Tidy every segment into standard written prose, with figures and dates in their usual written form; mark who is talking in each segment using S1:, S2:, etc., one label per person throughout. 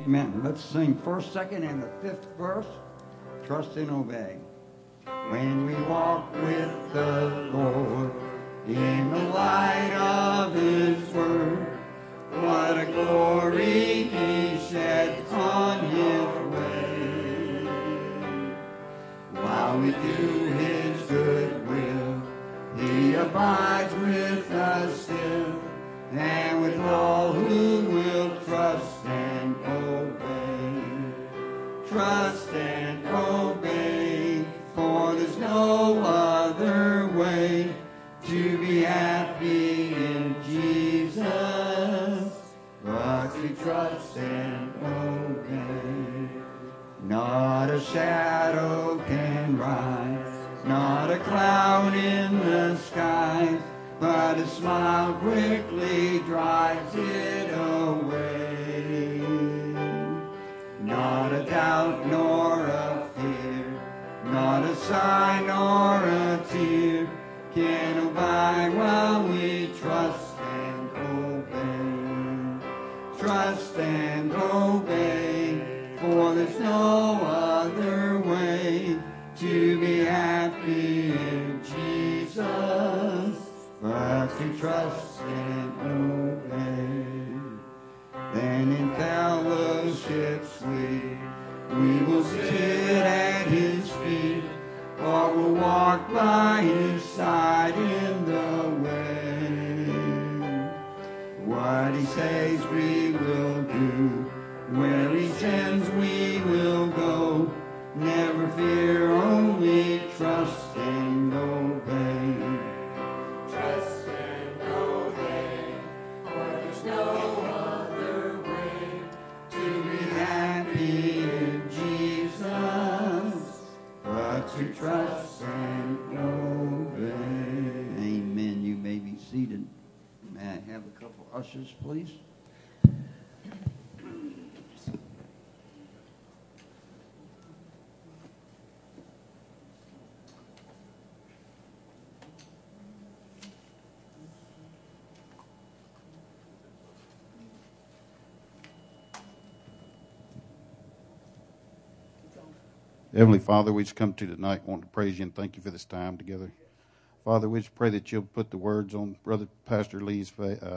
S1: Amen. Let's sing first, second, and the fifth verse. Trust and obey. When we walk with the Lord in the light of His word, what a glory He sheds on His way. While we do His good will, He abides with us still, and with all who will trust and obey. Trust and obey, for there's no other way to be happy in Jesus but to trust and obey. Not a shadow can rise, not a cloud in the skies, but a smile quickly drives it away. Not a doubt nor a fear, not a sigh nor a tear can abide while we trust and obey. Trust and obey, for there's no other way to be happy in Jesus but to trust and obey. Then in fellowship sweet, we will sit at His feet, or we'll walk by His side in the way. What He says we will do, where He sends we will go. Never fear, only trust and obey. Trust and obey, for there's no other way to be happy in Jesus but to trust and obey. Amen. You may be seated. May I have a couple ushers, please?
S2: Heavenly Father, we just come to tonight wanting to praise you and thank you for this time together. Father, we just pray that you'll put the words on Brother Pastor Lee's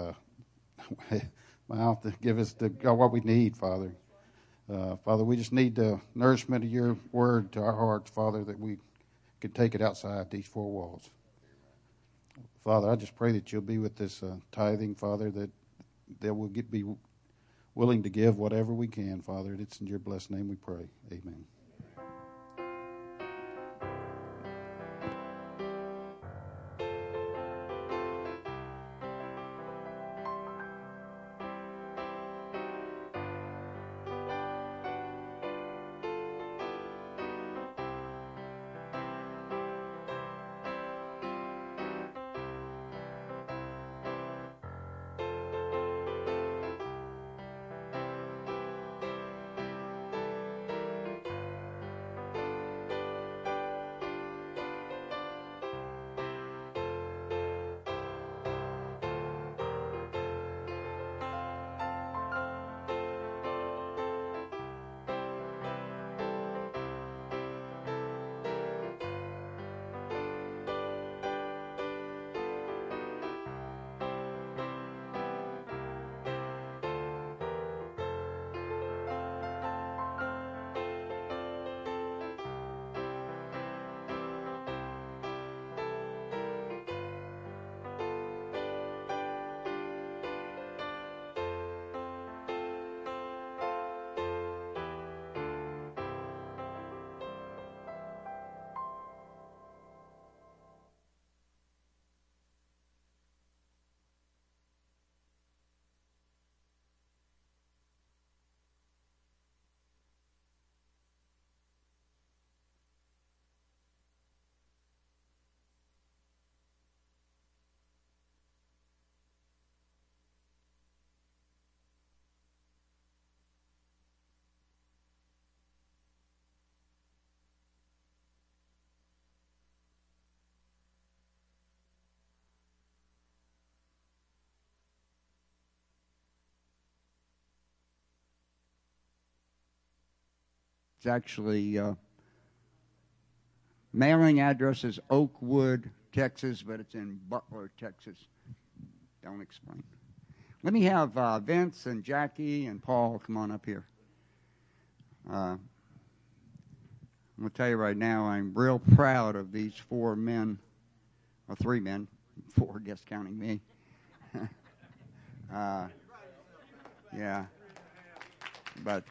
S2: mouth to give us what we need, Father. Father, we just need the nourishment of your word to our hearts, Father, that we could take it outside these four walls. Father, I just pray that you'll be with this tithing, Father, that we'll be willing to give whatever we can, Father. It's in your blessed name we pray. Amen.
S1: It's actually mailing address is Oakwood, Texas, but it's in Butler, Texas. Don't explain. Let me have Vince and Jackie and Paul come on up here. I'm going to tell you right now, I'm real proud of these 4 men, or 3 men, 4, guess counting me. Yeah. But,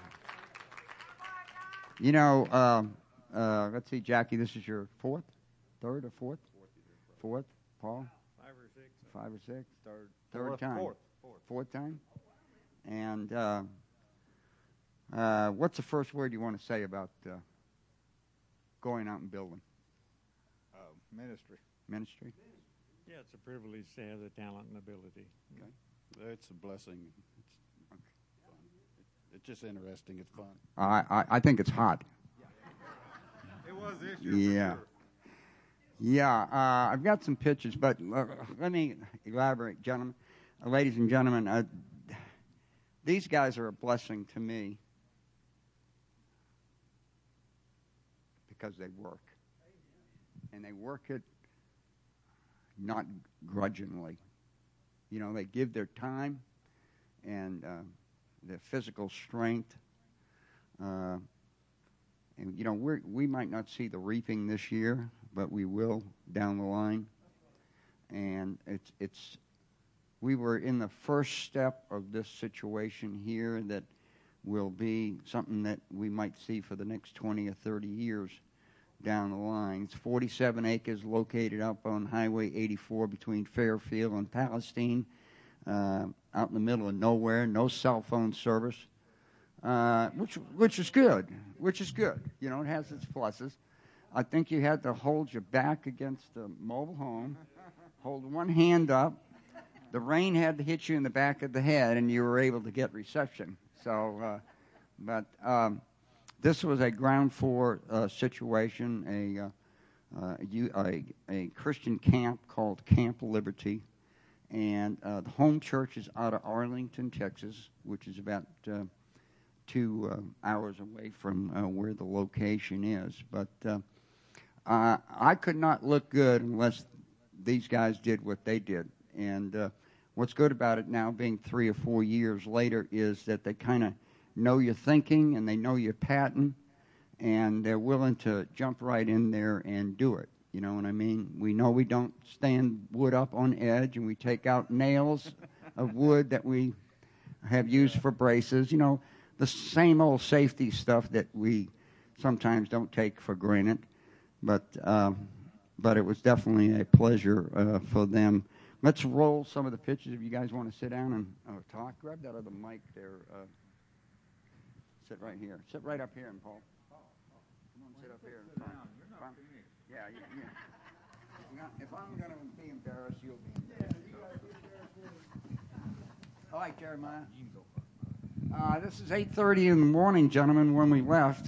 S1: let's see, Jackie, this is your 4th, 3rd or 4th? 4th, Paul?
S3: 5 or 6.
S1: 5 or 6?
S3: Third
S1: time?
S3: Fourth
S1: time? And what's the first word you want to say about going out and building?
S3: Ministry.
S1: Ministry?
S3: Yeah, it's a privilege to have the talent and ability.
S2: Okay. It's a blessing. It's fun. It's just interesting. It's fun.
S1: I think it's hot.
S3: It was this year.
S1: Yeah.
S3: For sure.
S1: Yeah, I've got some pictures, but let me elaborate, gentlemen, ladies and gentlemen. These guys are a blessing to me because they work. And they work it not grudgingly. You know, they give their time and their physical strength. And, you know, we might not see the reaping this year, but we will down the line. And we were in the first step of this situation here that will be something that we might see for the next 20 or 30 years down the line. It's 47 acres located up on Highway 84 between Fairfield and Palestine, out in the middle of nowhere, no cell phone service, which is good, You know, it has its pluses. I think you had to hold your back against the mobile home, hold one hand up. The rain had to hit you in the back of the head, and you were able to get reception. So, this was a ground floor situation, a Christian camp called Camp Liberty, and the home church is out of Arlington, Texas, which is about 2 hours away from where the location is. But I could not look good unless these guys did what they did. And what's good about it now, being 3 or 4 years later, is that they kind of know your thinking and they know your pattern, and they're willing to jump right in there and do it. You know what I mean? We know we don't stand wood up on edge, and we take out nails of wood that we have used for braces. You know, the same old safety stuff that we sometimes don't take for granted. But it was definitely a pleasure for them. Let's roll some of the pictures if you guys want to sit down and talk. Grab that other mic there. Sit right here. Sit right up here, Paul. Come on, sit up here. Yeah. If I'm going to be embarrassed, you'll be embarrassed. All right, Jeremiah. This is 8:30 in the morning, gentlemen, when we left.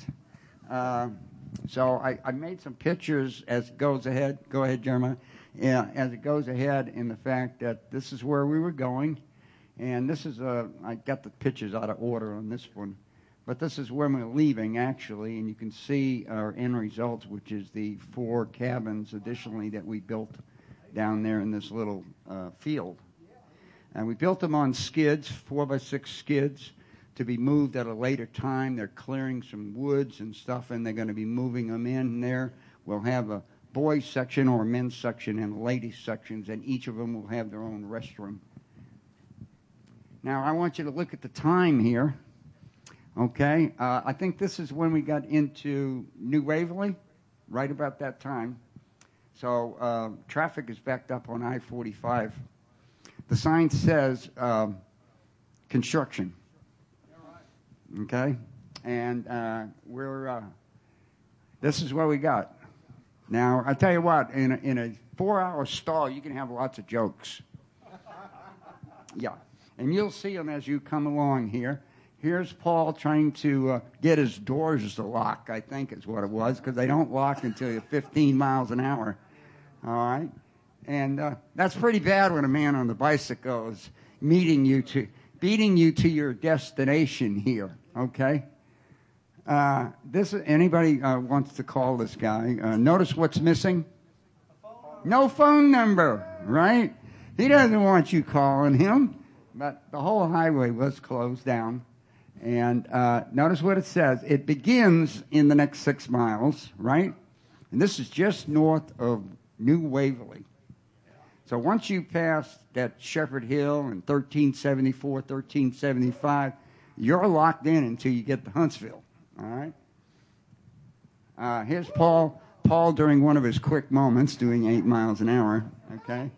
S1: So I made some pictures as it goes ahead. Go ahead, Jeremiah. Yeah, as it goes ahead in the fact that this is where we were going. And this is I got the pictures out of order on this one. But this is where we're leaving, actually, and you can see our end result, which is the 4 cabins additionally that we built down there in this little field. And we built them on skids, 4x6 skids, to be moved at a later time. They're clearing some woods and stuff, and they're going to be moving them in there. We'll have a boys section or a men's section and ladies sections, and each of them will have their own restroom. Now, I want you to look at the time here. Okay, I think this is when we got into New Waverly, right about that time. So traffic is backed up on I-45. The sign says construction. Okay, and this is what we got. Now, I tell you what, in a 4-hour stall, you can have lots of jokes. Yeah, and you'll see them as you come along here. Here's Paul trying to get his doors to lock, I think is what it was, because they don't lock until you're 15 miles an hour. All right? And that's pretty bad when a man on the bicycle is beating you to your destination here, okay? Anybody wants to call this guy? Notice what's missing? No phone number, right? He doesn't want you calling him. But the whole highway was closed down. And notice what it says. It begins in the next 6 miles, right? And this is just north of New Waverly. So once you pass that Shepherd Hill and 1374, 1375, you're locked in until you get to Huntsville, all right? Here's Paul during one of his quick moments doing 8 miles an hour, okay?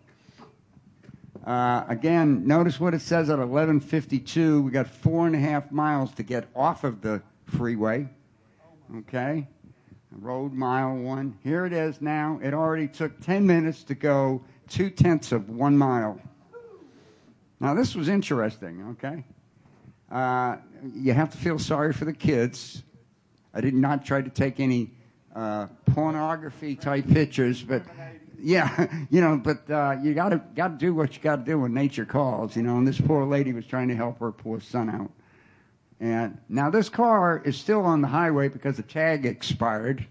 S1: Again, notice what it says at 11:52. We got 4.5 miles to get off of the freeway. Okay? Road mile 1. Here it is now. It already took 10 minutes to go 0.2 of 1 mile. Now, this was interesting, okay? You have to feel sorry for the kids. I did not try to take any pornography-type pictures, but... Yeah, but you gotta do what you gotta do when nature calls, and this poor lady was trying to help her poor son out. And now this car is still on the highway because the tag expired.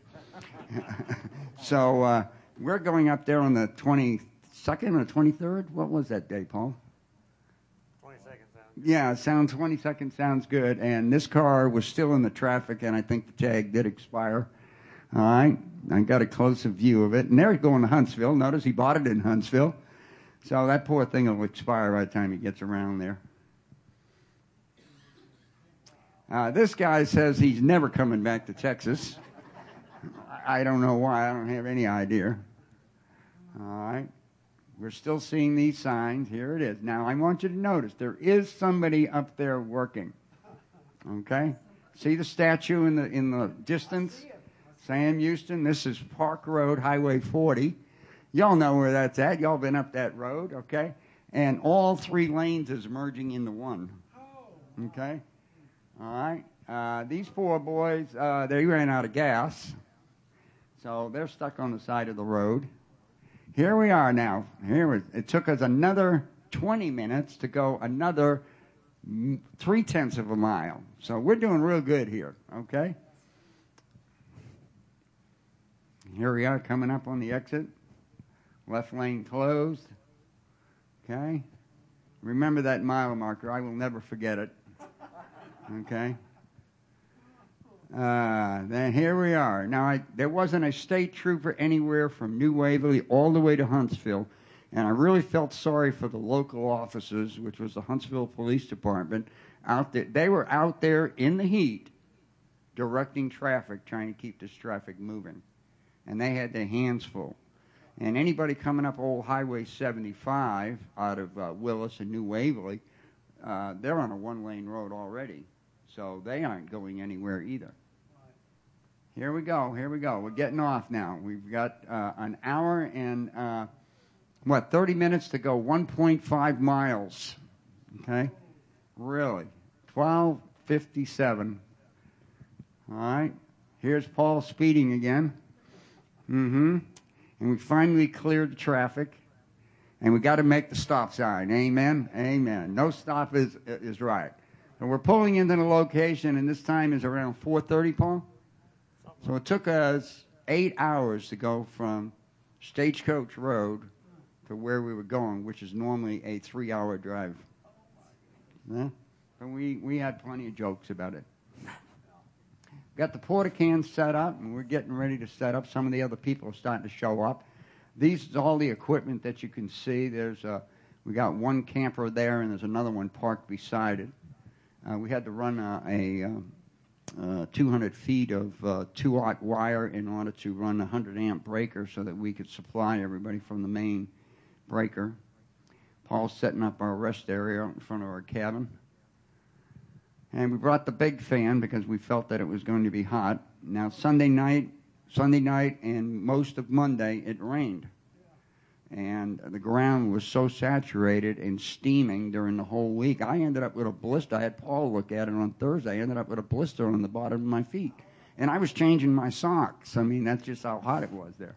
S1: So we're going up there on the 22nd or 23rd. What was that day, Paul?
S3: 22nd sounds
S1: good. Yeah, 22nd sounds good. And this car was still in the traffic, and I think the tag did expire. All right, I got a closer view of it. And there he's going to Huntsville. Notice he bought it in Huntsville. So that poor thing will expire by the time he gets around there. This guy says he's never coming back to Texas. I don't know why. I don't have any idea. All right. We're still seeing these signs. Here it is. Now, I want you to notice there is somebody up there working. Okay? See the statue in the distance? Sam Houston, this is Park Road, Highway 40. Y'all know where that's at. Y'all been up that road, okay? And all 3 lanes is merging into one. Okay? All right. These poor boys, they ran out of gas. So they're stuck on the side of the road. Here we are now. It took us another 20 minutes to go another 0.3 of a mile. So we're doing real good here, okay? Here we are coming up on the exit. Left lane closed. Okay? Remember that mile marker. I will never forget it. Okay? Then here we are. Now, there wasn't a state trooper anywhere from New Waverly all the way to Huntsville, and I really felt sorry for the local officers, which was the Huntsville Police Department, out there. They were out there in the heat directing traffic, trying to keep this traffic moving. And they had their hands full. And anybody coming up old Highway 75 out of Willis and New Waverly, they're on a 1-lane road already. So they aren't going anywhere either. Here we go. We're getting off now. We've got an hour and, 30 minutes to go, 1.5 miles. Okay? Really. 12:57. All right. Here's Paul speeding again. And we finally cleared the traffic, and we got to make the stop sign. Amen? Amen. No stop is right. So we're pulling into the location, and this time is around 4:30, Paul? So it took us 8 hours to go from Stagecoach Road to where we were going, which is normally a 3-hour drive. Yeah? But we had plenty of jokes about it. Got the porta cans set up, and we're getting ready to set up. Some of the other people are starting to show up. These is all the equipment that you can see. We got one camper there, and there's another one parked beside it. We had to run a 200 feet of 2-aught wire in order to run a 100-amp breaker so that we could supply everybody from the main breaker. Paul's setting up our rest area out in front of our cabin. And we brought the big fan because we felt that it was going to be hot. Now, Sunday night and most of Monday, it rained. And the ground was so saturated and steaming during the whole week. I ended up with a blister. I had Paul look at it on Thursday. I ended up with a blister on the bottom of my feet. And I was changing my socks. I mean, that's just how hot it was there.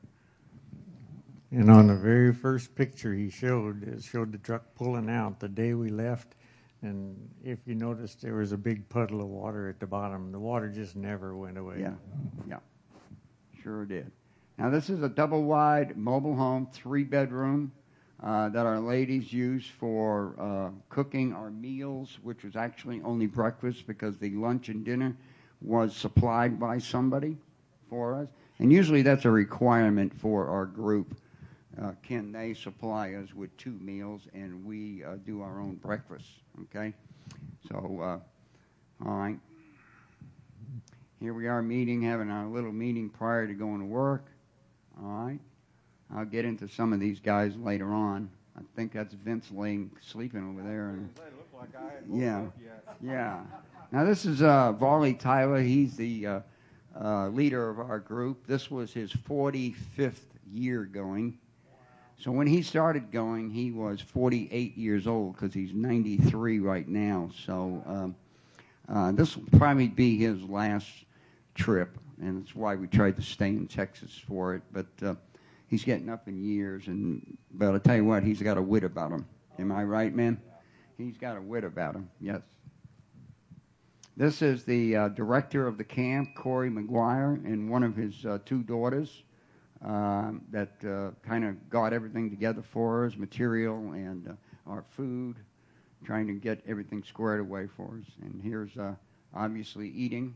S3: And on the very first picture he showed, it showed the truck pulling out the day we left. And if you noticed, there was a big puddle of water at the bottom. The water just never went away.
S1: Yeah, yeah, sure did. Now, this is a double-wide mobile home, 3-bedroom, that our ladies use for cooking our meals, which was actually only breakfast because the lunch and dinner was supplied by somebody for us. And usually that's a requirement for our group. Can they supply us with 2 meals, and we do our own breakfast, okay? So, all right. Here we are having our little meeting prior to going to work. All right. I'll get into some of these guys later on. I think that's Vince sleeping over there. And, yeah, yeah. Now this is Varley Tyler. He's the leader of our group. This was his 45th year going. So when he started going, he was 48 years old because he's 93 right now. So this will probably be his last trip, and that's why we tried to stay in Texas for it. But he's getting up in years, but I'll tell you what, he's got a wit about him. Am I right, man? He's got a wit about him, yes. This is the director of the camp, Corey McGuire, and one of his 2 daughters that kind of got everything together for us, material and our food, trying to get everything squared away for us. And here's obviously eating.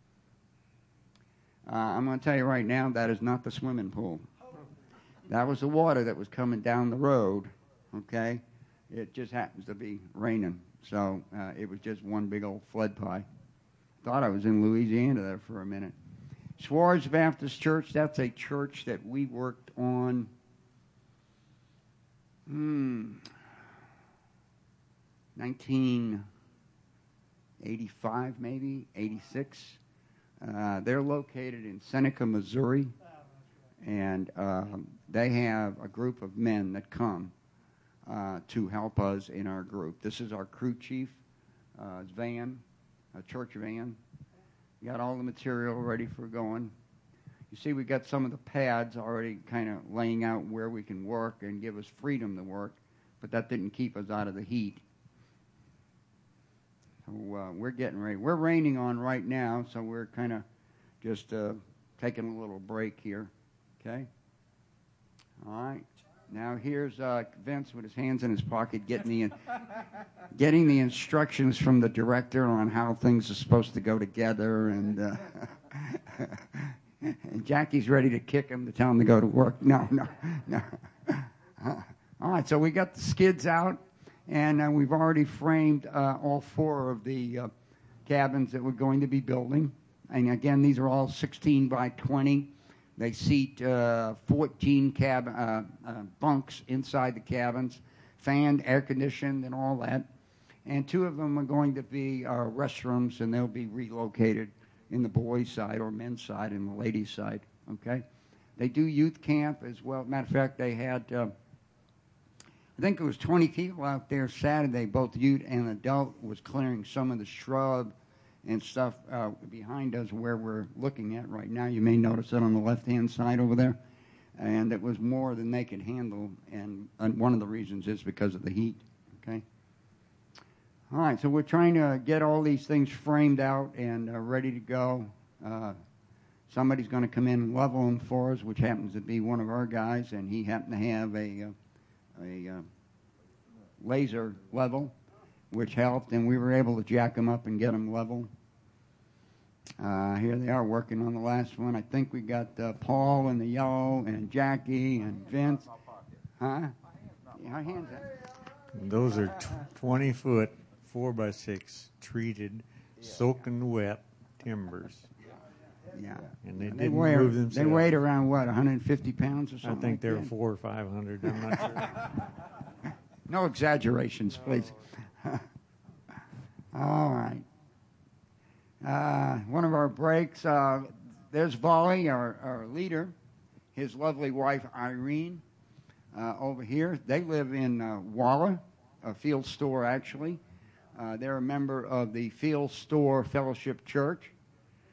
S1: I'm going to tell you right now, that is not the swimming pool. That was the water that was coming down the road, okay? It just happens to be raining. So it was just one big old flood pie. Thought I was in Louisiana there for a minute. Swartz Baptist Church, that's a church that we worked on 1985 maybe, 86. They're located in Seneca, Missouri, and they have a group of men that come to help us in our group. This is our crew chief, van, a church van. We got all the material ready for going. You see, we got some of the pads already kind of laying out where we can work and give us freedom to work, but that didn't keep us out of the heat. So we're getting ready. We're raining on right now, so we're kind of just taking a little break here. Okay? All right. Now here's Vince with his hands in his pocket getting the instructions from the director on how things are supposed to go together, and and Jackie's ready to kick him to tell him to go to work. No. All right, so we got the skids out, and we've already framed all 4 of the cabins that we're going to be building. And again, these are all 16 by 20. They seat 14 bunks inside the cabins, fanned, air-conditioned, and all that. And 2 of them are going to be restrooms, and they'll be relocated in the boys' side or men's side and the ladies' side, okay? They do youth camp as well. Matter of fact, they had, I think it was 20 people out there Saturday, both youth and adult, was clearing some of the shrub and stuff behind us where we're looking at right now. You may notice it on the left-hand side over there. And it was more than they could handle, and one of the reasons is because of the heat, okay? All right, so we're trying to get all these things framed out and ready to go. Somebody's going to come in and level them for us, which happens to be one of our guys, and he happened to have a laser level, which helped, and we were able to jack them up and get them level. Here they are working on the last one. I think we got Paul in the yellow, and Jackie, and Vince. Huh? Our hands up.
S3: Those are 20-foot, 4x6 treated, soaking wet timbers.
S1: Yeah.
S3: And they didn't move themselves.
S1: They weighed around, what, 150 pounds or something?
S3: I think
S1: like
S3: they were
S1: that?
S3: 400 or 500. I'm not sure.
S1: No exaggerations, please. All right. One of our breaks, there's Volley, our leader, his lovely wife, Irene, over here. They live in Walla, a field store, actually. They're a member of the Field Store Fellowship Church.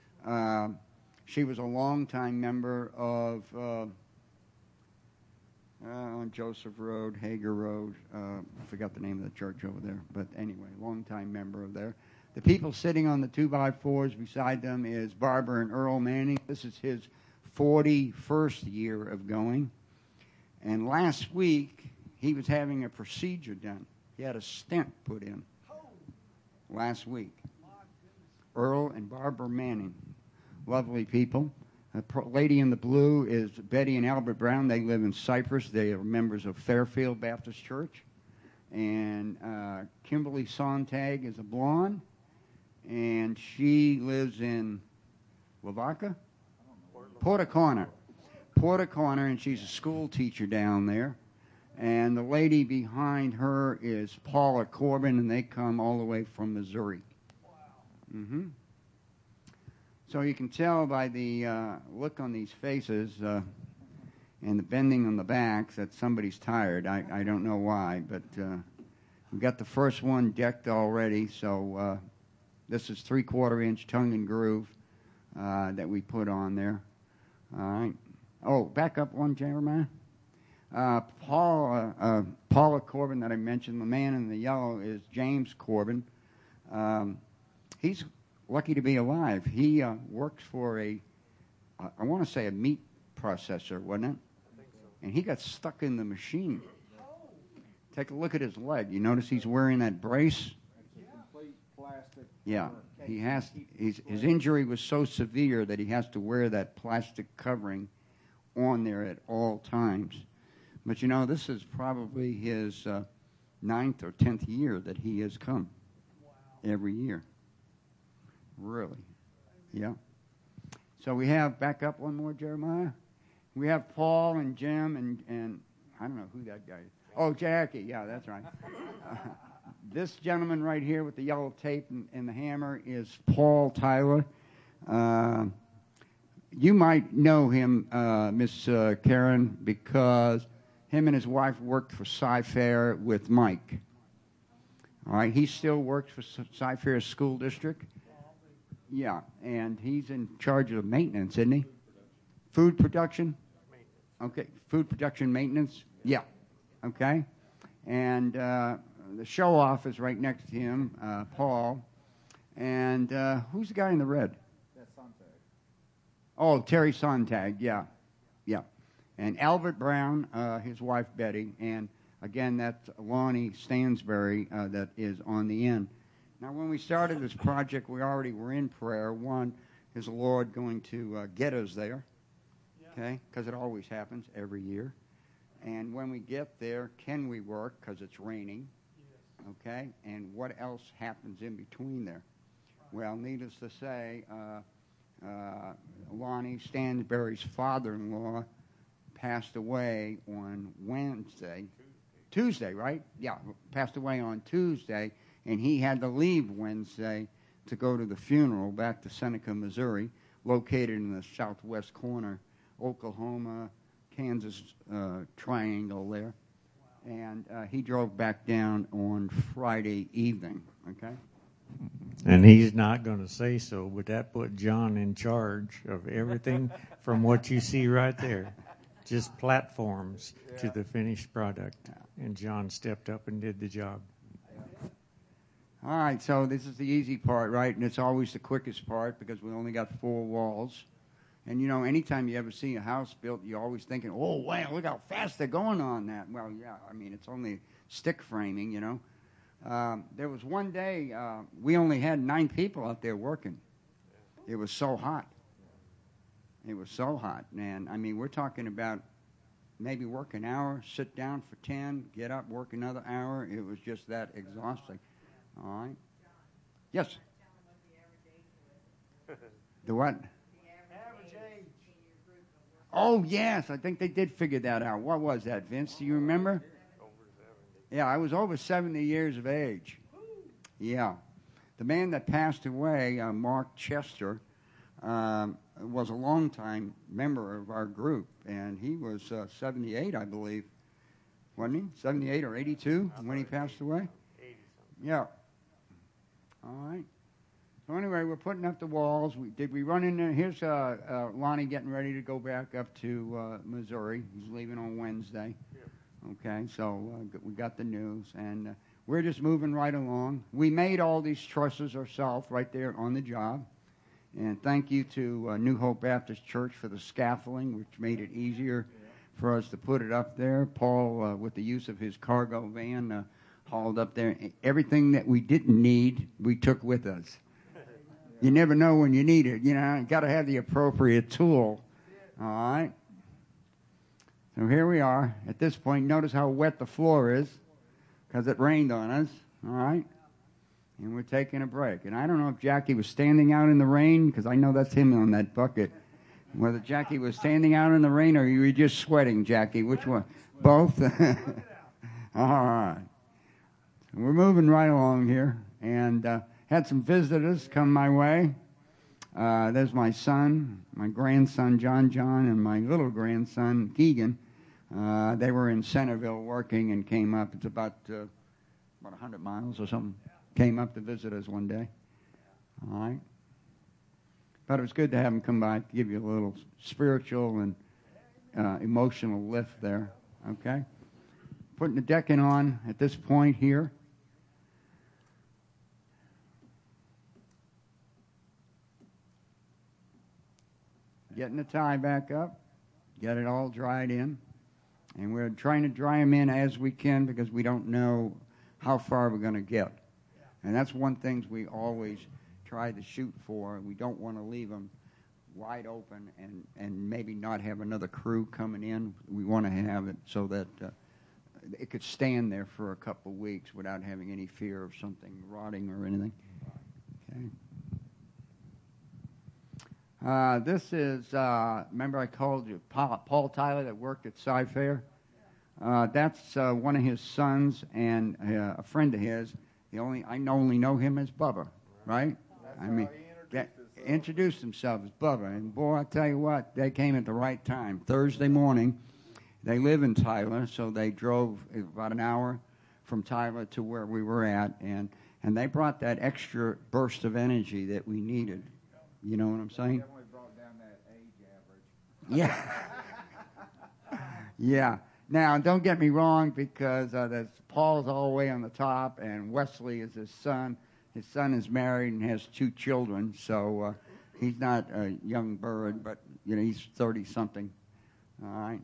S1: She was a longtime member of on Joseph Road, Hager Road. I forgot the name of the church over there, but anyway, longtime member of there. The people sitting on the 2x4s beside them is Barbara and Earl Manning. This is his 41st year of going. And last week, he was having a procedure done. He had a stent put in last week. Earl and Barbara Manning, lovely people. The lady in the blue is Betty and Albert Brown. They live in Cyprus. They are members of Fairfield Baptist Church. And Kimberly Sontag is a blonde, and she lives in Lavaca? Porta Connor, and she's a school teacher down there. And the lady behind her is Paula Corbin, and they come all the way from Missouri. Wow. So you can tell by the look on these faces and the bending on the backs that somebody's tired. I don't know why, but we've got the first one decked already. So this is 3/4-inch tongue and groove that we put on there. All right. Oh, back up one, Jeremiah. Paula Corbin that I mentioned, the man in the yellow is James Corbin. He's lucky to be alive. He works for I want to say a meat processor, wasn't it? I think so. And he got stuck in the machine. Take a look at his leg. You notice he's wearing that brace? It's a complete plastic. Yeah. His injury was so severe that he has to wear that plastic covering on there at all times. But you know, this is probably his 9th or 10th year that he has come. Wow. Every year. Really? Yeah. So we have, back up one more, Jeremiah. We have Paul and Jim and I don't know who that guy is. Oh, Jackie. Yeah, that's right. This gentleman right here with the yellow tape and the hammer is Paul Tyler. You might know him, Miss Karen, because him and his wife worked for Cy-Fair with Mike. All right, he still works for Cy-Fair School District. Yeah, and he's in charge of maintenance, isn't he? Food production? Okay, food production maintenance? Yeah, okay. And the show-off is right next to him, Paul. And who's the guy in the red?
S4: That's Sontag.
S1: Oh, Terry Sontag, yeah. And Albert Brown, his wife Betty, and again, that's Lonnie Stansberry that is on the end. Now, when we started this project, we already were in prayer. One, is the Lord going to get us there? Okay, because it always happens every year. And when we get there, can we work because it's raining? Yes. Okay, and what else happens in between there? Well, needless to say, Lonnie Stansberry's father-in-law passed away on Tuesday, right? Yeah, passed away on Tuesday, and he had to leave Wednesday to go to the funeral back to Seneca, Missouri, located in the southwest corner, Oklahoma, Kansas triangle there. And he drove back down on Friday evening, okay?
S3: And he's not going to say so, but that put John in charge of everything from what you see right there. Just platforms to the finished product. And John stepped up and did the job.
S1: All right, so this is the easy part, right? And it's always the quickest part because we only got 4 walls. And, you know, anytime you ever see a house built, you're always thinking, oh, wow, look how fast they're going on that. Well, yeah, I mean, it's only stick framing, you know. There was one day we only had 9 people out there working. It was so hot. It was so hot. And, I mean, we're talking about maybe work an hour, sit down for 10, get up, work another hour. It was just that exhausting. All right. Yes. The what?
S4: Average age.
S1: Oh, yes. I think they did figure that out. What was that, Vince? Do you remember?
S4: Over 70.
S1: Yeah, I was over 70 years of age. Yeah. The man that passed away, Mark Chester, was a longtime member of our group, and he was 78, I believe. Wasn't he? 78 or 82 when he passed away?
S4: 80-something.
S1: Yeah. All right. So anyway, we're putting up the walls. Did we run in there? Here's Lonnie getting ready to go back up to Missouri. He's leaving on Wednesday. Okay, so we got the news, and we're just moving right along. We made all these trusses ourselves right there on the job. And thank you to New Hope Baptist Church for the scaffolding, which made it easier for us to put it up there. Paul, with the use of his cargo van, hauled up there. Everything that we didn't need, we took with us. You never know when you need it. You know, you got to have the appropriate tool. All right. So here we are. At this point, notice how wet the floor is because it rained on us. All right. And we're taking a break. And I don't know if Jackie was standing out in the rain, because I know that's him on that bucket. Whether Jackie was standing out in the rain or you were just sweating, Jackie. Which one? Both? All right. So we're moving right along here. And had some visitors come my way. There's my son, my grandson, John, and my little grandson, Keegan. They were in Centerville working and came up. It's about 100 miles or something. Came up to visit us one day. All right. But it was good to have them come by to give you a little spiritual and emotional lift there. Okay. Putting the decking on at this point here. Getting the tie back up. Get it all dried in. And we're trying to dry them in as we can because we don't know how far we're going to get. And that's one thing we always try to shoot for. We don't want to leave them wide open and maybe not have another crew coming in. We want to have it so that it could stand there for a couple of weeks without having any fear of something rotting or anything. Okay. This is, remember I called you Paul Tyler that worked at Sci-Fair? That's one of his sons and a friend of his. I only know him as Bubba, right? He introduced himself as Bubba. And boy, I tell you what, they came at the right time. Thursday morning, they live in Tyler, so they drove about an hour from Tyler to where we were at, and they brought that extra burst of energy that we needed. You know what I'm saying?
S4: Definitely brought down that age average.
S1: Yeah. Yeah. Now, don't get me wrong, because Paul's all the way on the top, and Wesley is his son. His son is married and has 2 children, so he's not a young bird, but he's 30-something. All right.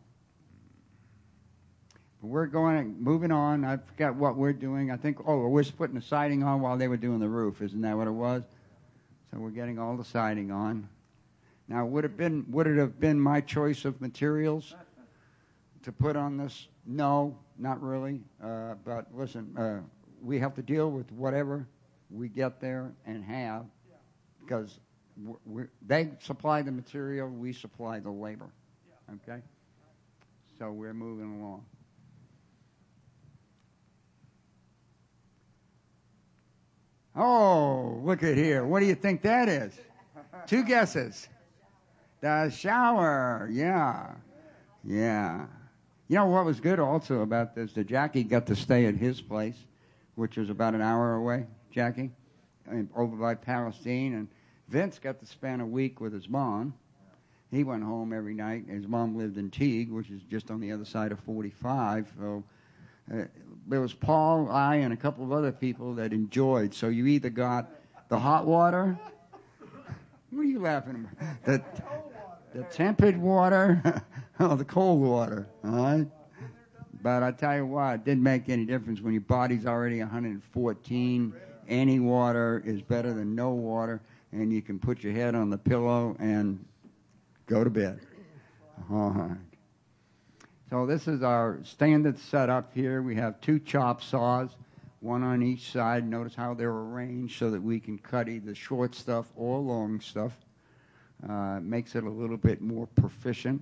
S1: But we're moving on. I forgot what we're doing. I think, we're putting the siding on while they were doing the roof. Isn't that what it was? So we're getting all the siding on. Now, would it have been my choice of materials to put on this? No, not really. But listen, we have to deal with whatever we get there and have, because they supply the material, we supply the labor. Okay? So we're moving along. Oh, look at here. What do you think that is? 2 guesses. The shower. Yeah. Yeah. You know what was good also about this? That Jackie got to stay at his place, which was about an hour away, Jackie, over by Palestine. And Vince got to spend a week with his mom. He went home every night. His mom lived in Teague, which is just on the other side of 45. So there was Paul, I, and a couple of other people that enjoyed. So you either got the hot water. What are you laughing about? The tempered water. Oh, the cold water. All right. But I tell you what, it didn't make any difference when your body's already 114. Any water is better than no water, and you can put your head on the pillow and go to bed. All right. So this is our standard setup here. We have 2 chop saws, one on each side. Notice how they're arranged so that we can cut either short stuff or long stuff. Makes it a little bit more proficient.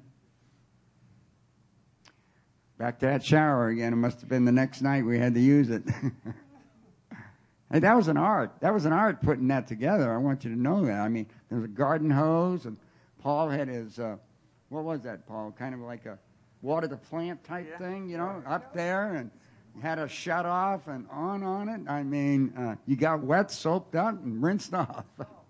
S1: Back to that shower again. It must have been the next night we had to use it. Hey, that was an art. That was an art putting that together. I want you to know that. I mean, there was a garden hose, and Paul had his, what was that, Paul? Kind of like a water the plant type thing, up there. And had a shut off and on it. I mean, you got wet, soaked up, and rinsed off.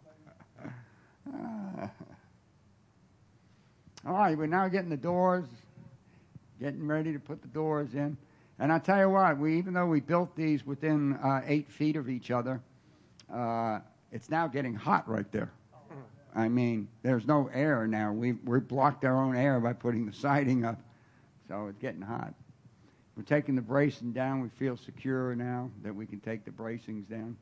S1: All right, we're now getting the doors, getting ready to put the doors in. And I tell you what, even though we built these within 8 feet of each other, it's now getting hot right there. I mean, there's no air now. We blocked our own air by putting the siding up, so it's getting hot. We're taking the bracing down. We feel secure now that we can take the bracings down.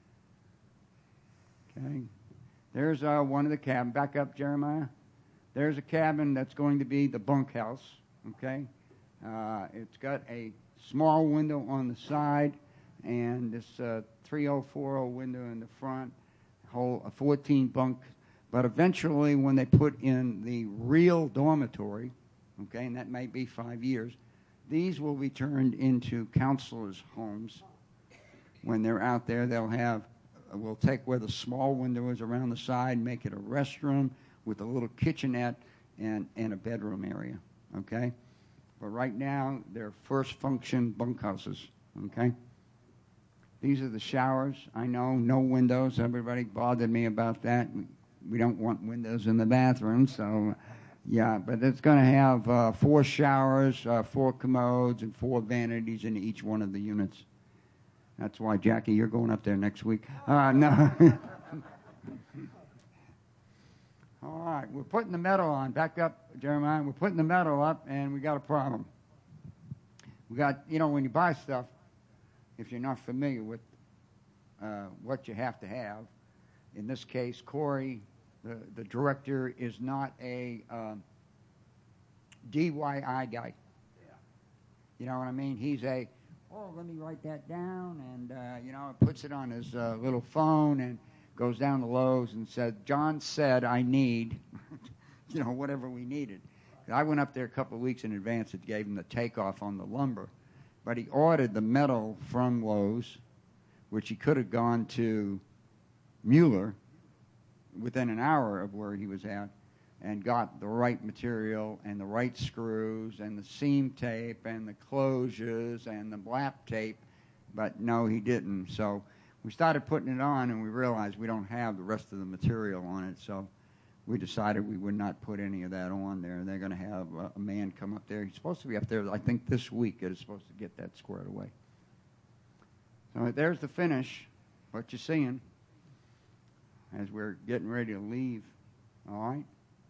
S1: Okay. There's one of the cabin. Back up, Jeremiah. There's a cabin that's going to be the bunkhouse. Okay. It's got a small window on the side and this 3040 window in the front. A 14 bunk. But eventually, when they put in the real dormitory, okay, and that may be 5 years, these will be turned into counselors' homes. When they're out there, we'll take where the small window is around the side, make it a restroom with a little kitchenette and a bedroom area, okay? But right now, they're first function bunkhouses, okay? These are the showers. I know, no windows. Everybody bothered me about that. We don't want windows in the bathroom, so... Yeah, but it's going to have 4 showers, 4 commodes, and 4 vanities in each one of the units. That's why, Jackie, you're going up there next week. No. All right, we're putting the metal on. Back up, Jeremiah. We're putting the metal up, and we got a problem. We got, when you buy stuff, if you're not familiar with what you have to have, in this case, Corey, the director, is not a DIY guy. Yeah. You know what I mean? He's let me write that down, and, puts it on his little phone and goes down to Lowe's and said, John said I need, whatever we needed. I went up there a couple of weeks in advance and gave him the takeoff on the lumber. But he ordered the metal from Lowe's, which he could have gone to Mueller within an hour of where he was at, and got the right material and the right screws and the seam tape and the closures and the lap tape, but no, he didn't. So we started putting it on, and we realized we don't have the rest of the material on it, so we decided we would not put any of that on there. They're going to have a man come up there. He's supposed to be up there, I think, this week. It is supposed to get that squared away. So there's the finish, what you're seeing, as we're getting ready to leave. All right?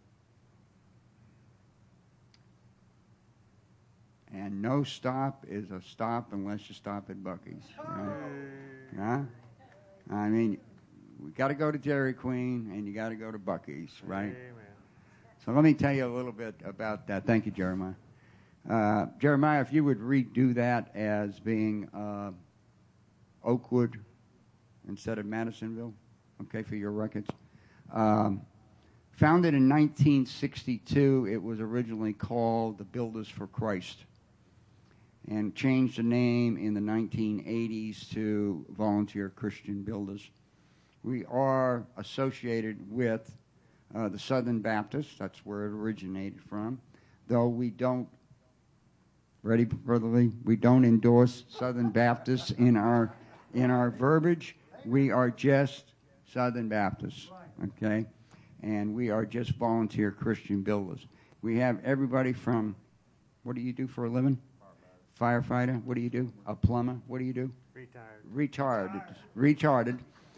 S1: And no stop is a stop unless you stop at Buc-ee's. Right? Huh? I mean, we got to go to Dairy Queen, and you got to go to Buc-ee's, right? Amen. So let me tell you a little bit about that. Thank you, Jeremiah. Jeremiah, if you would redo that as being Oakwood instead of Madisonville. Okay, for your records. Founded in 1962, it was originally called the Builders for Christ, and changed the name in the 1980s to Volunteer Christian Builders. We are associated with the Southern Baptists. That's where it originated from, though we don't, ready, Brother Lee? We don't endorse Southern Baptists in our verbiage. We are just Southern Baptists, okay? And we are just volunteer Christian builders. We have everybody from, what do you do for a living? Firefighter. What do you do? A plumber. What do you do? Retarded.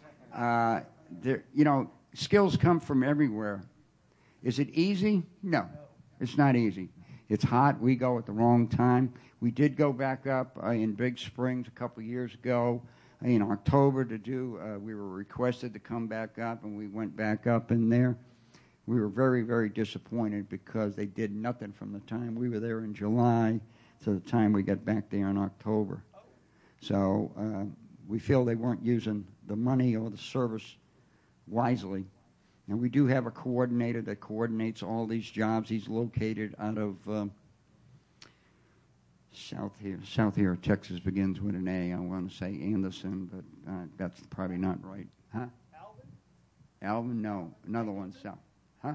S1: Skills come from everywhere. Is it easy? No, it's not easy. It's hot. We go at the wrong time. We did go back up in Big Springs a couple of years ago in October to do, we were requested to come back up, and we went back up in there. We were very, very disappointed because they did nothing from the time we were there in July to the time we got back there in October. So we feel they weren't using the money or the service wisely. And we do have a coordinator that coordinates all these jobs. He's located out of South here, Texas begins with an A. I want to say Anderson, but that's probably not right. Huh? Alvin? No. Another one south. Huh?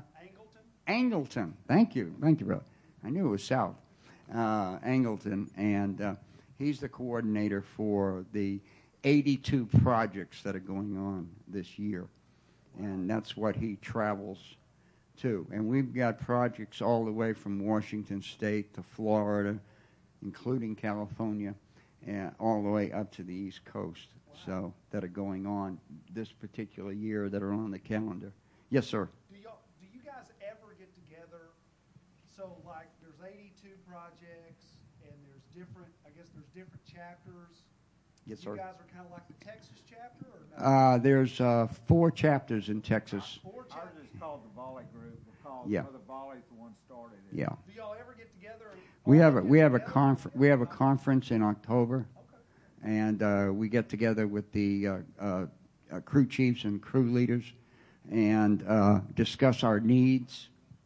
S1: Angleton. Thank you, brother. I knew it was south. Angleton. And He's the coordinator for the 82 projects that are going on this year. And that's what he travels to. And we've got projects all the way from Washington State to Florida, including California, and all the way up to the East Coast. So that are going on this particular year that are on the calendar. Yes, sir.
S5: Do you guys ever get together? So like there's 82 projects and there's different chapters.
S1: Yes, sir.
S5: You guys are kind of like the Texas chapter, or no?
S1: There's 4 chapters in Texas.
S5: 4
S4: Ours
S5: chapters.
S4: is called the Volley Group because
S1: Yeah.
S4: Brother Volley's the one started it.
S1: Yeah.
S5: Do y'all ever get together? and
S1: We
S5: all
S1: have
S5: get
S1: a
S5: together?
S1: conference in October, and we get together with the crew chiefs and crew leaders and discuss our needs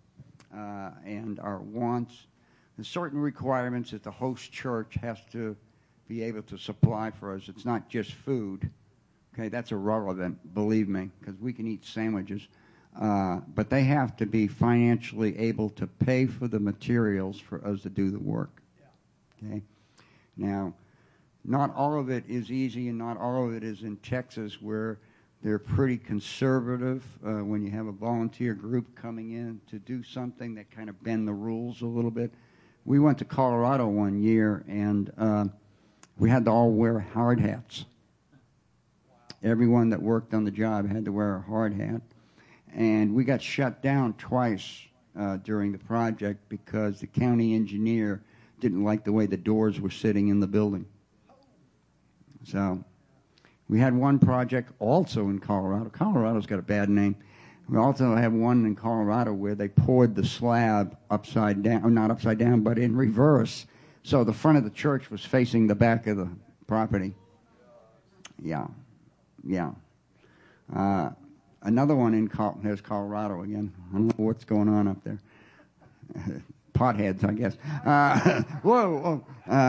S1: and our wants. There's certain requirements that the host church has to be able to supply for us. It's not just food. Okay, that's irrelevant, believe me, because we can eat sandwiches. But they have to be financially able to pay for the materials for us to do the work. Okay? Now, not all of it is easy, and not all of it is in Texas, where they're pretty conservative when you have a volunteer group coming in to do something that kind of bend the rules a little bit. We went to Colorado one year, and we had to all wear hard hats. Everyone that worked on the job had to wear a hard hat. And we got shut down twice during the project because the county engineer didn't like the way the doors were sitting in the building. So we had one project also in Colorado. Colorado's got a bad name. We also have one in Colorado where they poured the slab upside down, not upside down, but in reverse. So the front of the church was facing the back of the property. Yeah. Another one there's Colorado again. I don't know what's going on up there. Potheads, I guess. Whoa.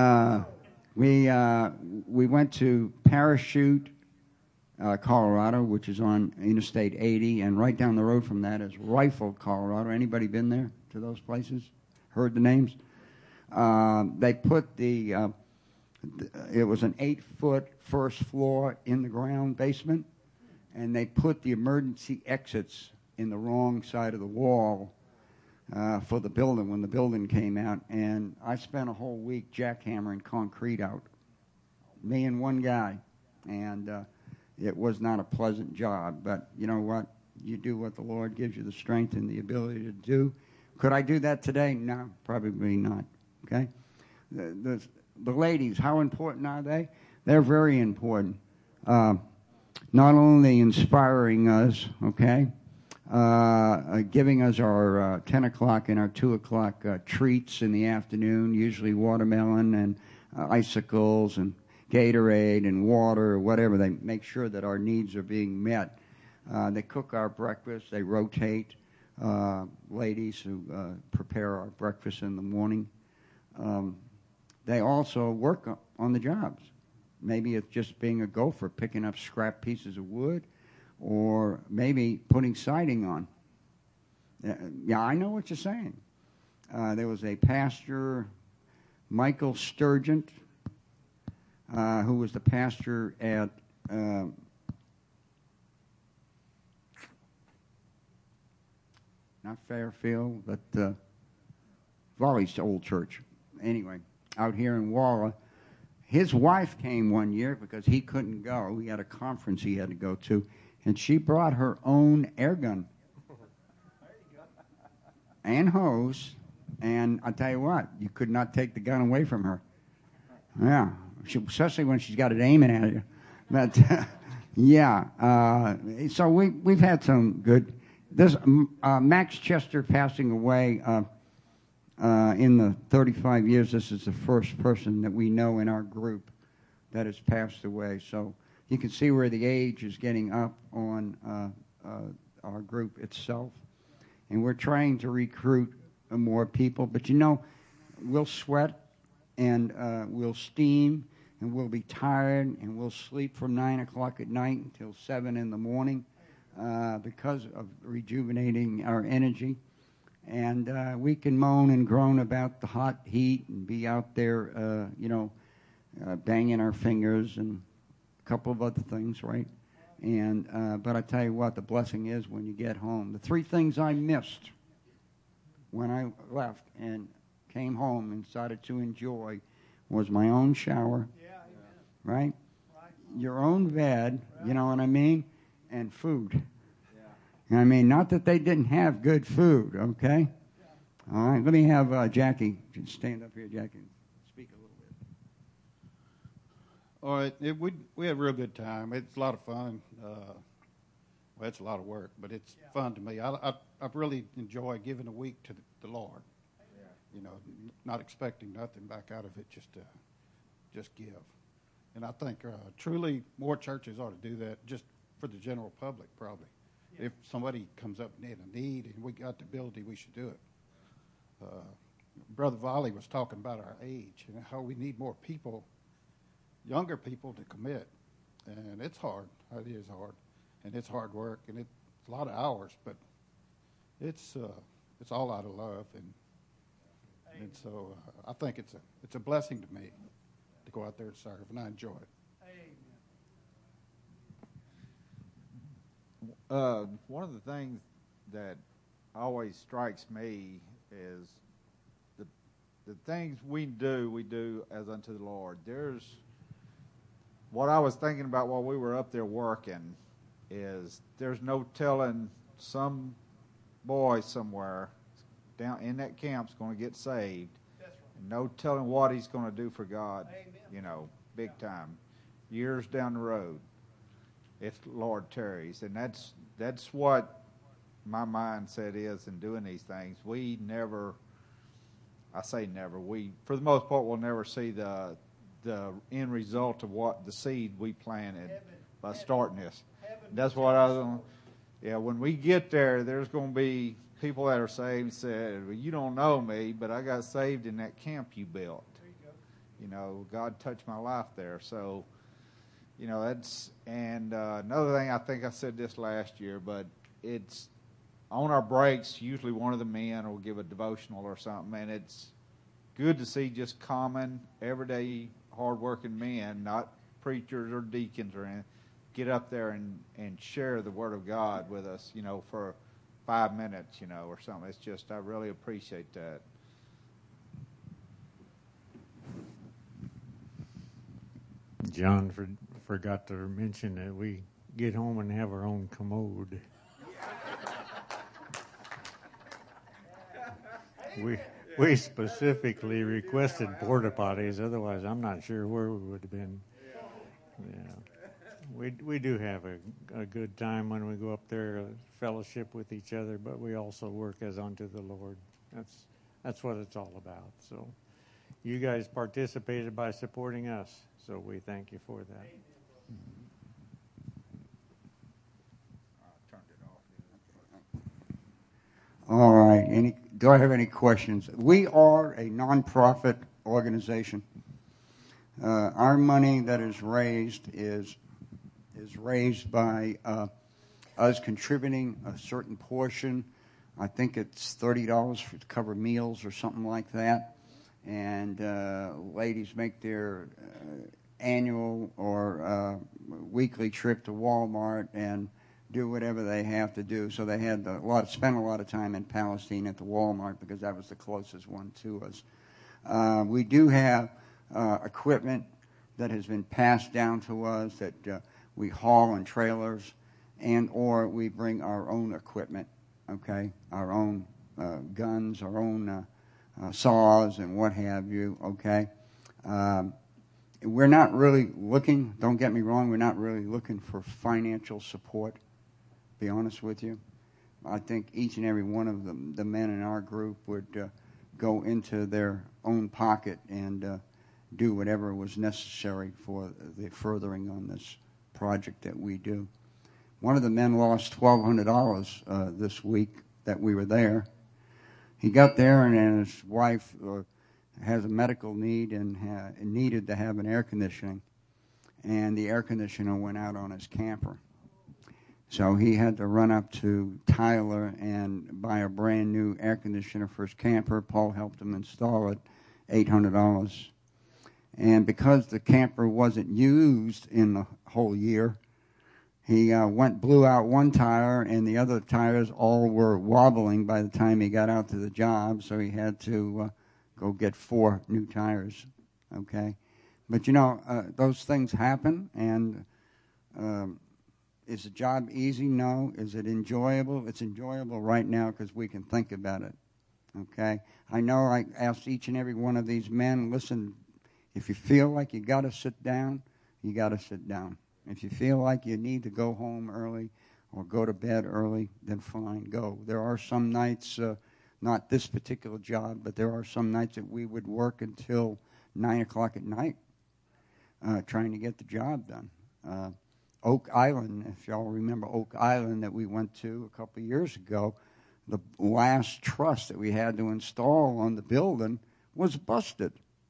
S1: We went to Parachute, Colorado, which is on Interstate 80, and right down the road from that is Rifle, Colorado. Anybody been there to those places? Heard the names? They put it was an 8-foot first floor in the ground basement, and they put the emergency exits in the wrong side of the wall for the building when the building came out. And I spent a whole week jackhammering concrete out, me and one guy, and it was not a pleasant job. But you know what? You do what the Lord gives you the strength and the ability to do. Could I do that today? No, probably not. Okay? The ladies, how important are they? They're very important. Not only inspiring us, okay, giving us our 10 o'clock and our 2 o'clock treats in the afternoon, usually watermelon and icicles and Gatorade and water or whatever. They make sure that our needs are being met. They cook our breakfast. They rotate ladies who prepare our breakfast in the morning. They also work on the jobs. Maybe it's just being a gopher, picking up scrap pieces of wood, or maybe putting siding on. Yeah, I know what you're saying. There was a pastor, Michael Sturgeon, who was the pastor at not Fairfield, but Volley's old church. Anyway, out here in Walla. His wife came one year because he couldn't go. He had a conference he had to go to, and she brought her own air gun and hose, and I'll tell you what, you could not take the gun away from her. Yeah, especially when she's got it aiming at you. But, so we've had some good. This Max Chester passing away in the 35 years, this is the first person that we know in our group that has passed away. So you can see where the age is getting up on our group itself. And we're trying to recruit more people. But, you know, we'll sweat and we'll steam and we'll be tired and we'll sleep from 9 o'clock at night until 7 in the morning because of rejuvenating our energy. And we can moan and groan about the hot heat and be out there, banging our fingers and a couple of other things, right? And but I tell you what, the blessing is when you get home. The 3 things I missed when I left and came home and started to enjoy was my own shower, right? Your own bed, you know what I mean? And food. I mean, not that they didn't have good food, okay? All right, let me have Jackie stand up here, Jackie, and speak a little bit.
S2: All right, we had a real good time. It's a lot of fun. Well, it's a lot of work, but it's fun to me. I really enjoy giving a week to the Lord. You know, not expecting nothing back out of it, just give. And I think truly more churches ought to do that just for the general public, probably. If somebody comes up in a need and we got the ability, we should do it. Brother Volley was talking about our age and how we need more people, younger people, to commit. And it's hard. It is hard. And it's hard work. And it's a lot of hours, but it's all out of love. And so I think it's a blessing to me to go out there and serve, and I enjoy it.
S4: One of the things that always strikes me is the things we do as unto the Lord. There's what I was thinking about while we were up there working is there's no telling some boy somewhere down in that camp's going to get saved.
S5: That's right.
S4: And no telling what he's going to do for God,
S5: Amen.
S4: you know, big time. Years down the road, if the Lord tarries. And that's what my mindset is in doing these things. We never, I say never, we, for the most part, will never see the end result of what the seed we planted by starting this. That's what I was, when we get there, there's going to be people that are saved and said, well, you don't know me, but I got saved in that camp you built.
S5: There you go.
S4: You know, God touched my life there. So, you know, that's, and another thing, I think I said this last year, but it's on our breaks, usually one of the men will give a devotional or something, and it's good to see just common, everyday, hard-working men, not preachers or deacons or anything, get up there and share the Word of God with us, you know, for 5 minutes, you know, or something. It's just, I really appreciate that.
S3: John forgot to mention that we get home and have our own commode. We specifically requested porta potties, otherwise I'm not sure where we would have been. Yeah, we do have a good time when we go up there, fellowship with each other, but we also work as unto the Lord. That's what it's all about. So you guys participated by supporting us, so we thank you for that.
S1: All right. Do I have any questions? We are a nonprofit organization. Our money that is raised is raised by us contributing a certain portion. I think it's $30 to cover meals or something like that. And ladies make their annual or weekly trip to Walmart and do whatever they have to do. So they had spent a lot of time in Palestine at the Walmart because that was the closest one to us. We do have equipment that has been passed down to us that we haul on trailers, and or we bring our own equipment, okay, our own guns, our own saws and what have you, okay. We're not really looking, don't get me wrong, we're not really looking for financial support, to be honest with you. I think each and every one of the men in our group would go into their own pocket and do whatever was necessary for the furthering on this project that we do. One of the men lost $1,200 this week that we were there. He got there and his wife has a medical need and needed to have an air conditioning, and the air conditioner went out on his camper. So he had to run up to Tyler and buy a brand new air conditioner for his camper. Paul helped him install it, $800. And because the camper wasn't used in the whole year, he blew out one tire, and the other tires all were wobbling by the time he got out to the job, so he had to go get 4 new tires, okay? But, you know, those things happen, and is the job easy? No. Is it enjoyable? It's enjoyable right now because we can think about it, okay? I know I asked each and every one of these men, listen, if you feel like you got to sit down, you got to sit down. If you feel like you need to go home early or go to bed early, then fine, go. There are some nights, not this particular job, but there are some nights that we would work until 9 o'clock at night trying to get the job done. Oak Island, if y'all remember Oak Island that we went to a couple of years ago, the last truss that we had to install on the building was busted.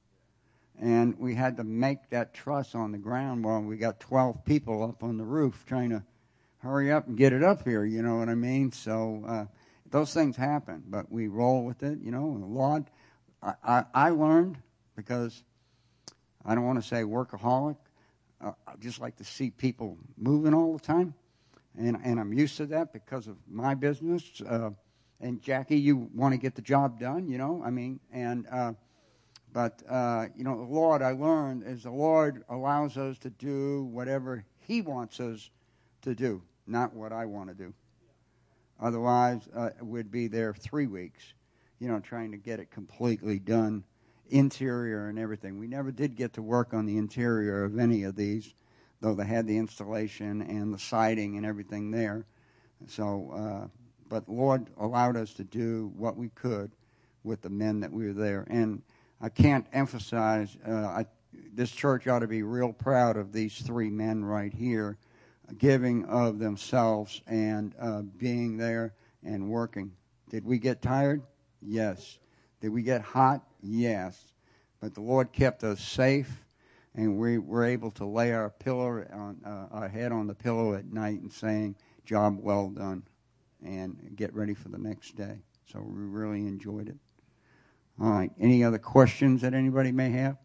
S1: And we had to make that truss on the ground while we got 12 people up on the roof trying to hurry up and get it up here, you know what I mean? So those things happen, but we roll with it, you know. And the Lord, I learned, because I don't want to say workaholic, I just like to see people moving all the time. And I'm used to that because of my business. And Jackie, you want to get the job done, you know, I mean, and... But, you know, the Lord, I learned, is the Lord allows us to do whatever He wants us to do, not what I want to do. Otherwise, we'd be there 3 weeks, you know, trying to get it completely done, interior and everything. We never did get to work on the interior of any of these, though they had the installation and the siding and everything there. So, but the Lord allowed us to do what we could with the men that we were there. And I can't emphasize, this church ought to be real proud of these 3 men right here, giving of themselves and being there and working. Did we get tired? Yes. Did we get hot? Yes. But the Lord kept us safe, and we were able to lay our head on the pillow at night and saying, job well done, and get ready for the next day. So we really enjoyed it. All right. Any other questions that anybody may have?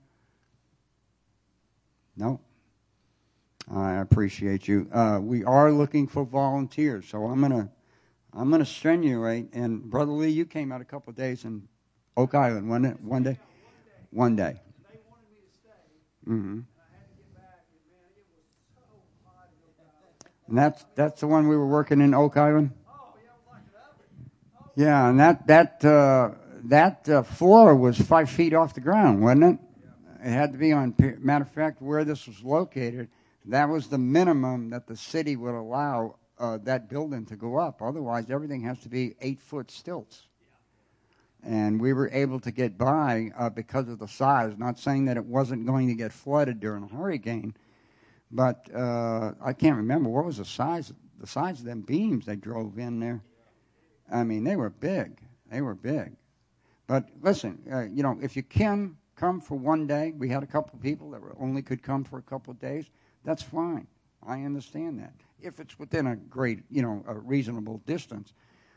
S1: No? I appreciate you. We are looking for volunteers, so I'm gonna strenuate. And Brother Lee, you came out a couple of days in Oak Island, wasn't it? One day. One day.
S5: They wanted me to stay,
S1: Mm-hmm.
S5: and I had to get back, and man, it was so hot in Oak Island.
S1: And that's the one we were working in Oak Island.
S5: Oh, yeah, it was like an oven. Oh,
S1: Yeah, and that floor was 5 feet off the ground, wasn't it? It had to be on. Matter of fact, where this was located, that was the minimum that the city would allow that building to go up. Otherwise, everything has to be 8-foot stilts. And we were able to get by because of the size. Not saying that it wasn't going to get flooded during a hurricane, but I can't remember what was the size of them beams they drove in there. I mean, they were big. They were big. But listen, you know, if you can come for one day, we had a couple of people that only could come for a couple of days. That's fine. I understand that if it's within a a reasonable distance.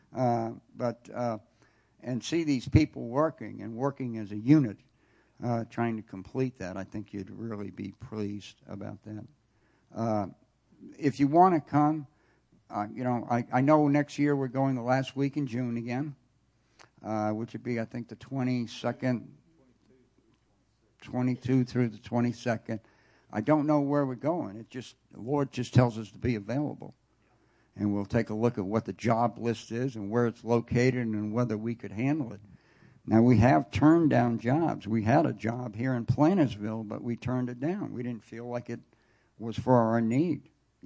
S1: And see these people working as a unit, trying to complete that. I think you'd really be pleased about that. If you want to come, I know next year we're going the last week in June again, which would be, I think, the 22nd, 22 through the 22nd. I don't know where we're going. The Lord just tells us to be available. And we'll take a look at what the job list is and where it's located and whether we could handle it. Now, we have turned down jobs. We had a job here in Plantersville, but we turned it down. We didn't feel like it was for our need.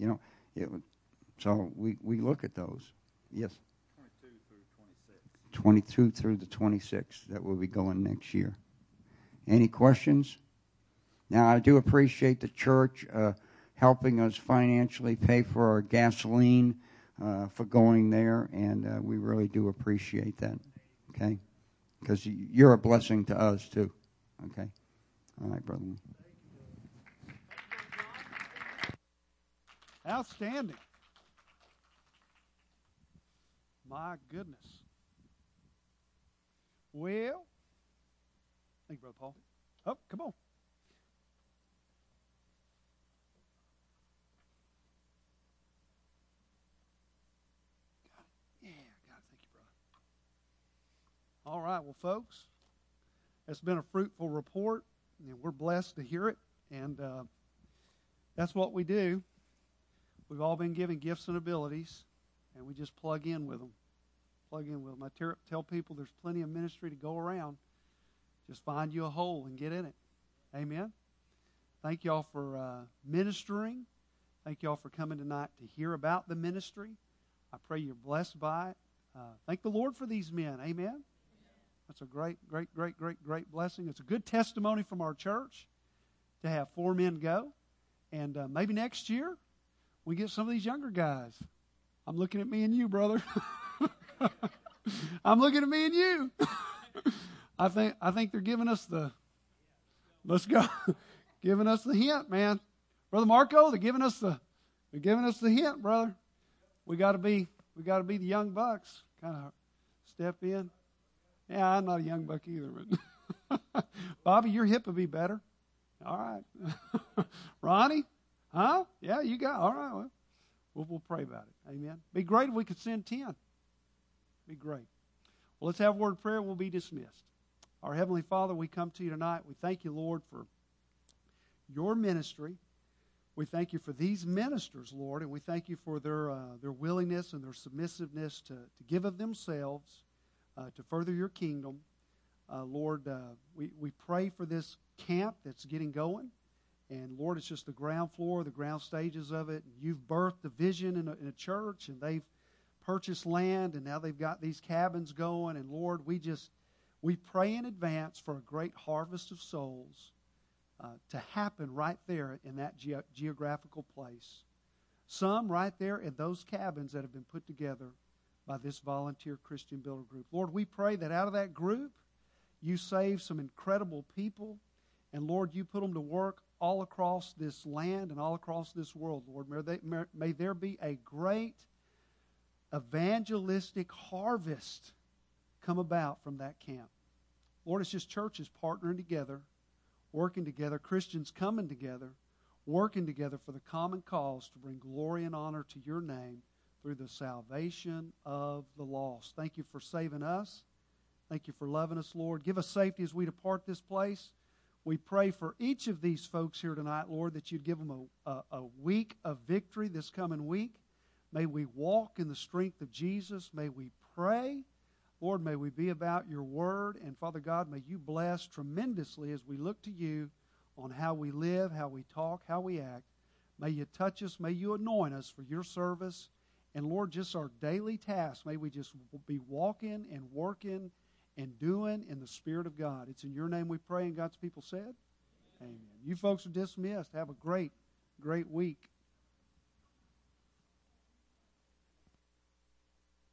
S1: So we look at those. Yes? 22 through the 26th. That will be going next year. Any questions? Now, I do appreciate the church helping us financially pay for our gasoline for going there, and we really do appreciate that, okay? Because you're a blessing to us, too, okay? All right, brother.
S5: Outstanding. My goodness. Well, thank you, Brother Paul. Oh, come on. All right, well, folks, it's been a fruitful report, and we're blessed to hear it. And that's what we do. We've all been given gifts and abilities, and we just plug in with them. I tell people there's plenty of ministry to go around. Just find you a hole and get in it. Amen. Thank y'all for ministering. Thank y'all for coming tonight to hear about the ministry. I pray you're blessed by it. Thank the Lord for these men. Amen. That's a great blessing. It's a good testimony from our church to have 4 men go. And maybe next year we get some of these younger guys. I'm looking at me and you, brother. I'm looking at me and you. I think they're giving us the, let's go, giving us the hint, man. Brother Marco, they're giving us the hint, brother. We got to be the young bucks. Kind of step in. Yeah, I'm not a young buck either, but Bobby, your hip would be better. All right. Ronnie, huh? Yeah, you got, all right. Well, we'll pray about it. Amen. Be great if we could send 10. Be great. Well, let's have a word of prayer and we'll be dismissed. Our Heavenly Father, we come to you tonight. We thank you, Lord, for your ministry. We thank you for these ministers, Lord, and we thank you for their willingness and their submissiveness to give of themselves to further your kingdom. Lord, we pray for this camp that's getting going. And, Lord, it's just the ground floor, the ground stages of it. You've birthed the vision in a church, and they've purchased land, and now they've got these cabins going. And, Lord, we pray in advance for a great harvest of souls to happen right there in that geographical place. Some right there in those cabins that have been put together by this volunteer Christian Builder group. Lord, we pray that out of that group, you save some incredible people. And, Lord, you put them to work all across this land and all across this world, Lord. May there be a great evangelistic harvest come about from that camp. Lord, it's just churches partnering together, working together, Christians coming together, working together for the common cause to bring glory and honor to your name through the salvation of the lost. Thank you for saving us. Thank you for loving us, Lord. Give us safety as we depart this place. We pray for each of these folks here tonight, Lord, that you'd give them a week of victory this coming week. May we walk in the strength of Jesus. May we pray. Lord, may we be about your word. And Father God, may you bless tremendously as we look to you on how we live, how we talk, how we act. May you touch us. May you anoint us for your service. And Lord, just our daily tasks, may we just be walking and working and doing in the Spirit of God. It's in your name we pray, and God's people said, amen. You folks are dismissed. Have a great week.